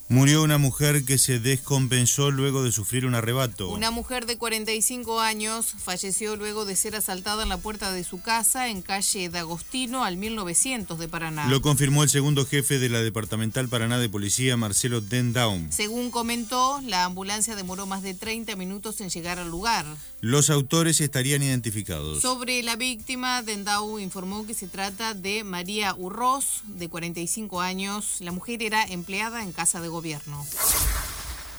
Murió una mujer que se descompensó luego de sufrir un arrebato. Una mujer de 45 años falleció luego de ser asaltada en la puerta de su casa en calle D'Agostino al 1900 de Paraná. Lo confirmó el segundo jefe de la Departamental Paraná de Policía, Marcelo Dendaum. Según comentó, la ambulancia demoró más de 30 minutos en llegar al lugar. Los autores estarían identificados. Sobre la víctima, Dendaum informó que se trata de María Urroz, de 45 años. La mujer era empleada en casa de gobierno.